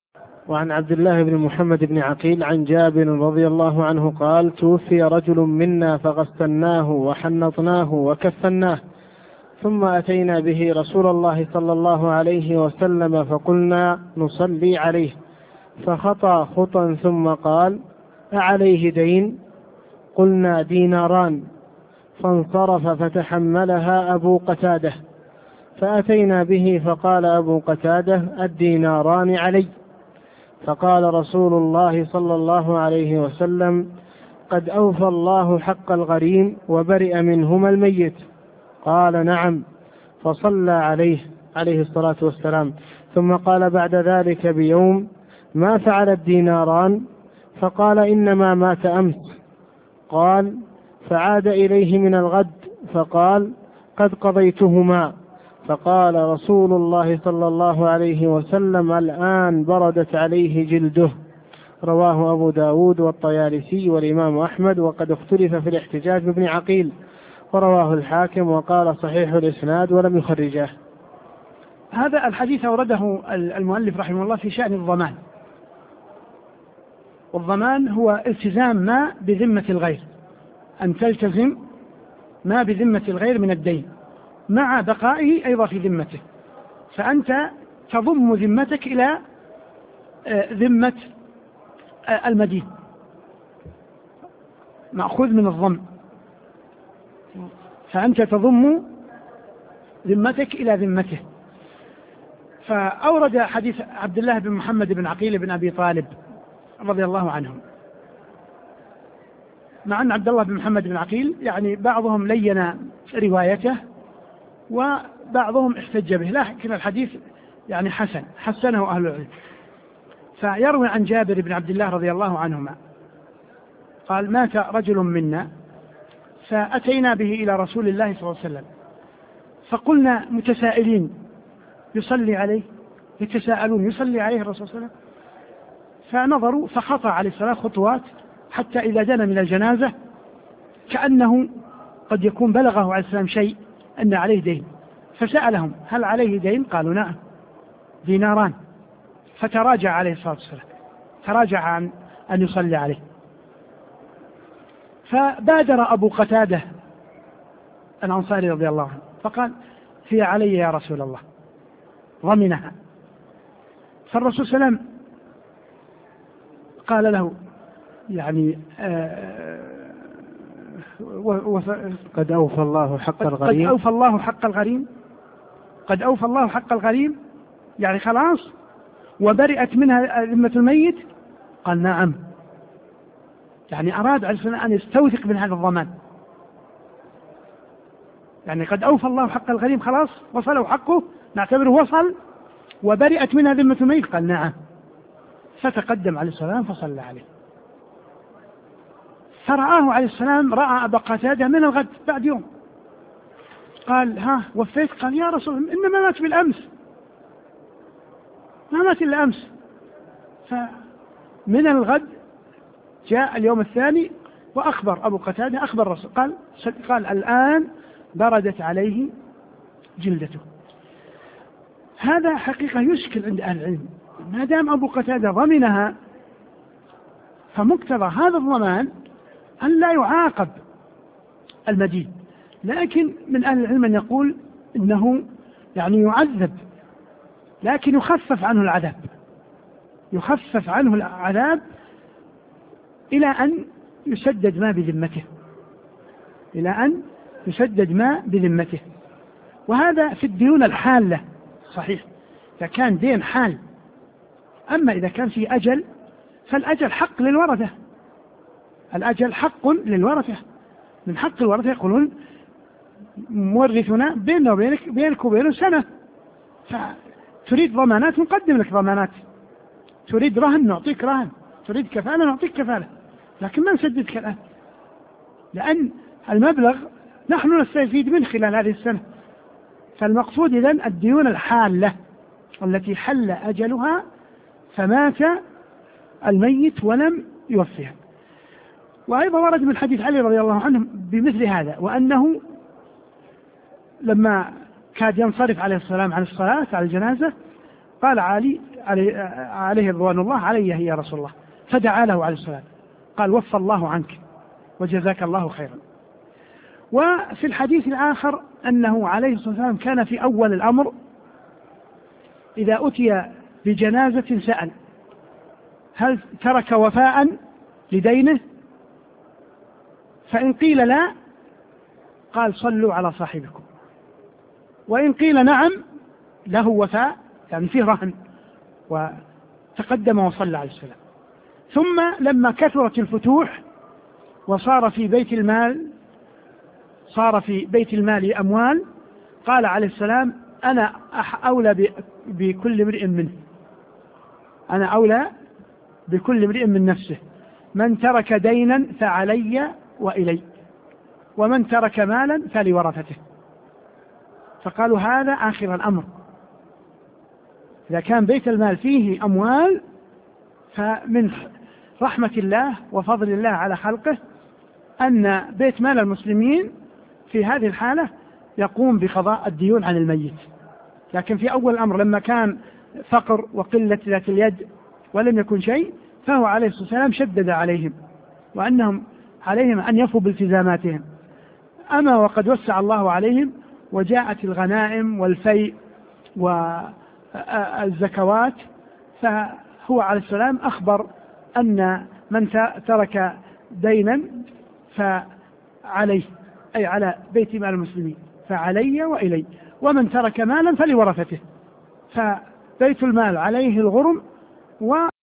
وعن عبد الله بن محمد بن عقيل عن جابر رضي الله عنه قال: توفي رجل منا فغسلناه وحنطناه وكفناه، ثم أتينا به رسول الله صلى الله عليه وسلم فقلنا نصلي عليه، فخطى خطا ثم قال: أعليه دين؟ قلنا: ديناران. فانصرف فتحملها أبو قتادة، فأتينا به فقال أبو قتادة: الديناران علي. فقال رسول الله صلى الله عليه وسلم: قد أوفى الله حق الغريم وبرئ منهما الميت. قال: نعم. فصلى عليه الصلاة والسلام، ثم قال بعد ذلك بيوم: ما فعل الديناران؟ فقال: إنما مات أمس. قال: فعاد إليه من الغد فقال: قد قضيتهما. فقال رسول الله صلى الله عليه وسلم: الآن بردت عليه جلده. رواه أبو داود والطيالسي والإمام أحمد، وقد اختلف في الاحتجاج بابن عقيل، ورواه الحاكم وقال صحيح الإسناد ولم يخرجه. هذا الحديث أورده المؤلف رحمه الله في شأن الضمان. والضمان هو التزام ما بذمة الغير، أن تلتزم ما بذمة الغير من الدين مع بقائه أيضا في ذمته، فأنت تضم ذمتك إلى ذمة المدين، مأخوذ من الضم، فأنت تضم ذمتك إلى ذمته. فأورد حديث عبد الله بن محمد بن عقيل بن أبي طالب رضي الله عنهم، مع أن عبد الله بن محمد بن عقيل يعني بعضهم لين روايته وبعضهم احتج به، لكن الحديث يعني حسنه أهل العلم. فيروي عن جابر بن عبد الله رضي الله عنهما قال: مات رجل منا فأتينا به إلى رسول الله صلى الله عليه وسلم، فقلنا متسائلين: يصلي عليه؟ يتساءلون يصلي عليه الرسول صلى الله عليه وسلم؟ فنظروا فخطى عليه الصلاة خطوات حتى إذا دنا من الجنازة كأنه قد يكون بلغه عليه السلام شيء أن عليه دين، فسألهم: هل عليه دين؟ قالوا: نعم، ديناران. فتراجع عليه الصلاة والسلام، تراجع عن أن يصلي عليه. فبادر أبو قتادة الأنصاري رضي الله عنه فقال: هي علي يا رسول الله، ضمنها. فالرسول صلى الله عليه وسلم قال له يعني قد أوفى الله حق الغريم. قد أوفى الله حق الغريم، قد أوفى الله حق الغريم، يعني خلاص وبرئت منها ذمة الميت. قال: نعم، يعني أراد عليه الصلاة والسلام أن يستوثق من هذا الضمان، يعني قد أوفى الله حق الغريم، خلاص وصله حقه، نعتبره وصل وبرئت منها ذمة الميت. قال: نعم. فتقدم عليه السلام فصلى عليه، فرآه عليه السلام، رأى أبا قتادة من الغد بعد يوم، قال: ها وفيت؟ قال: يا رسول الله إنما مات بالأمس، ما مات إلا أمس. فمن الغد جاء اليوم الثاني وأخبر أبو قتادة، أخبر الرسول، قال: الآن بردت عليه جلدته. هذا حقيقة يشكل عند أهل العلم، ما دام أبو قتادة ضمنها فمقتضى هذا الضمان أن لا يعاقب المدين، لكن من أهل العلم من يقول إنه يعني يعذب، لكن يخفف عنه العذاب، يخفف عنه العذاب إلى أن يسدد ما بذمته، إلى أن يسدد ما بذمته. وهذا في الديون الحالة صحيح، إذا كان دين حال. أما إذا كان في أجل فالأجل حق للورثة، الأجل حق للورثة، من حق الورثة يقولون: مورثنا بيننا وبينك وبينه سنة، فتريد ضمانات نقدم لك ضمانات، تريد رهن نعطيك رهن، تريد كفالة نعطيك كفالة، لكن ما نسددك الآن، لأن المبلغ نحن نستفيد من خلال هذه السنة. فالمقصود إذن الديون الحالة التي حل أجلها فمات الميت ولم يوفيها. وأيضا ورد من حديث علي رضي الله عنه بمثل هذا، وأنه لما كاد ينصرف عليه السلام عن الصلاة على الجنازة قال علي: عليه رضوان الله علي هي يا رسول الله، فدعا له عليه السلام قال وفى الله عنك وجزاك الله خيرا. وفي الحديث الآخر أنه عليه الصلاة والسلام كان في أول الأمر إذا أتي بجنازة سأل هل ترك وفاء لدينه؟ فإن قيل لا قال صلوا على صاحبكم، وإن قيل نعم له وفاء يعني فيه رهن وتقدم وصلى عليه السلام. ثم لما كثرت الفتوح وصار في بيت المال أموال قال عليه السلام أنا أولى بكل امرئ منه، أنا أولى بكل امرئ من نفسه، من ترك دينا فعلي وإلي، ومن ترك مالا فلورثته. فقالوا هذا آخر الأمر، إذا كان بيت المال فيه أموال فمن رحمة الله وفضل الله على خلقه أن بيت مال المسلمين في هذه الحالة يقوم بقضاء الديون عن الميت. لكن في أول الأمر لما كان فقر وقلة ذات اليد ولم يكن شيء فهو عليه الصلاة والسلام شدد عليهم وأنهم عليهم أن يفوا بالتزاماتهم. أما وقد وسع الله عليهم وجاءت الغنائم والفيء والزكوات، فهو عليه السلام أخبر أن من ترك دينا فعليه، أي على بيت مال المسلمين فعلي وإلي، ومن ترك مالا فلورثته، فبيت المال عليه الغرم